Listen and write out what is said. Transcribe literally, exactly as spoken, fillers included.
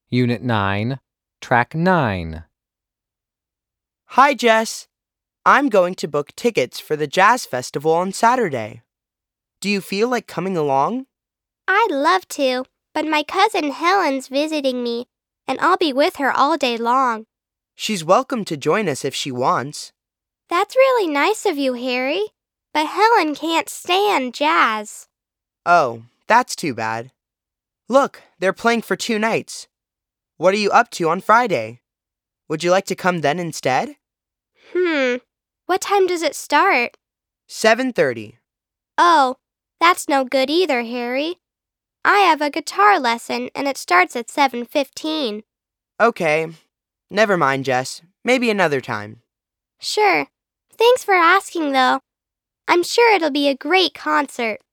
Unit nine, Track nine. Hi, Jess. I'm going to book tickets for the Jazz Festival on Saturday. Do you feel like coming along? I'd love to, but my cousin Helen's visiting me, and I'll be with her all day long. She's welcome to join us if she wants. That's really nice of you, Harry, but Helen can't stand jazz. Oh, that's too bad. Look, they're playing for two nights. What are you up to on Friday? Would you like to come then instead? Hmm, what time does it start? seven thirty. Oh, that's no good either, Harry. I have a guitar lesson and it starts at seven fifteen. Okay, never mind, Jess. Maybe another time. Sure. Thanks for asking, though. I'm sure it'll be a great concert.